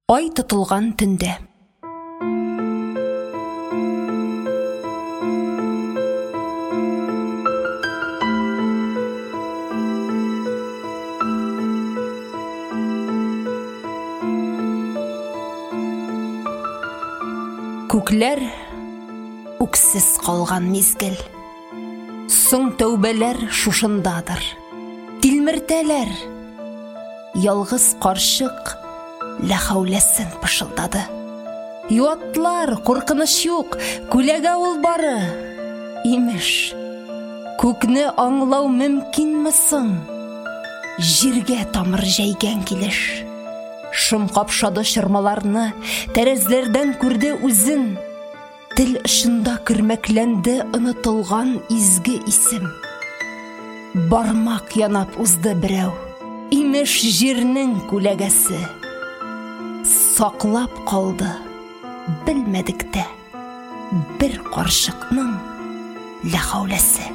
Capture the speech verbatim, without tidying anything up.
Ай тотылган төндә. Күкләр үксез калган мизгел. Соң тәүбәләр шушындадыр. Тилмертәләр. Ялгыз карчык ләхәүләсен пышылдады. Юатлар, куркыныч юк, күләгә ул бары. Имеш, күкне аңлау мөмкинме соң? Җиргә тамыр җәйгән килеш. Шым капшады чырмаларны, тәрәзләрдән күрде үзен. Тел ышында көрмәкләнде онытылган изге исем. Бармак янап узды берәү. Имеш җирнең күләгәсе. Саклап калды, белмәдек тә, бер карчыкның ләхәүләсе.